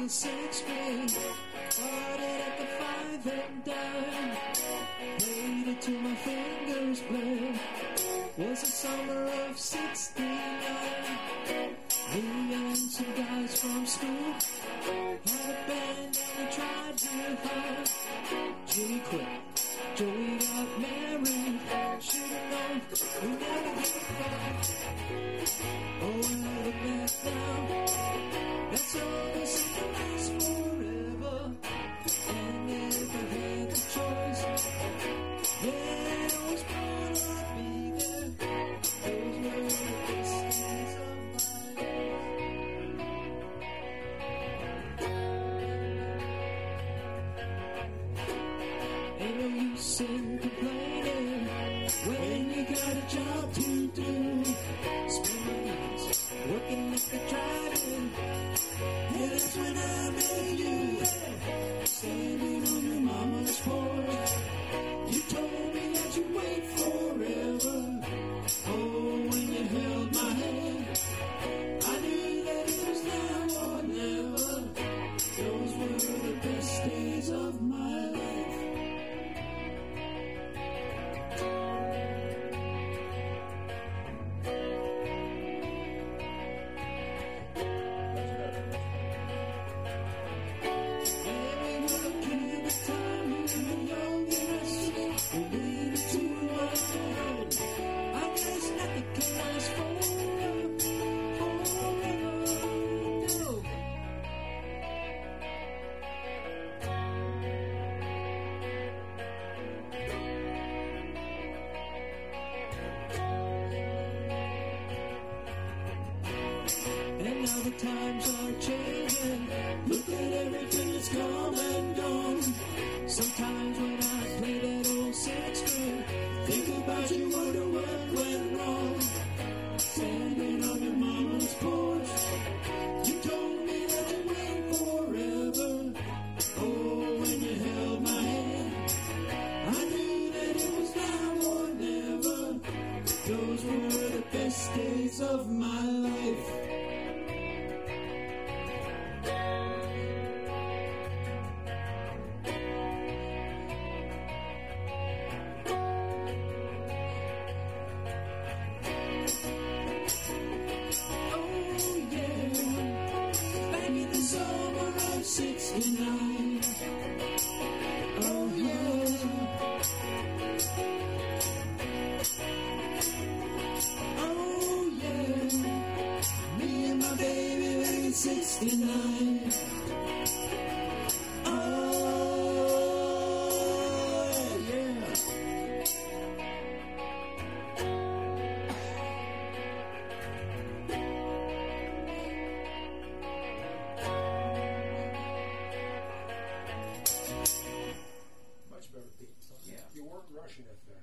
the sixth grade. Started at the 5 and dime. Played it till my fingers bled. Was the summer of 69. Me and some guys from school had a band and we tried real hard. Jimmy quit, Joey got married. Should've known we never get back. Oh, I look back now. That's all the same lasts forever. And if I had the choice, then I was born to be there. Those were the best days of my life. Ain't no use in complaining when you got a job to do. Spend nights working at the drive-in. Yeah, that's when I met you. Standing on your mama's porch. You told me that you'd wait forever. Oh, when you held my hand, I knew that it was now or never. Those were the best days of my life. The times are changing. Look at everything that's come and gone. Sometimes when I play that old sixth string, think about you, wonder what went wrong. Standing on your mama's porch, you told me that you wait forever. Oh, when you held my hand, I knew that it was now or never. Those were the best days of my life.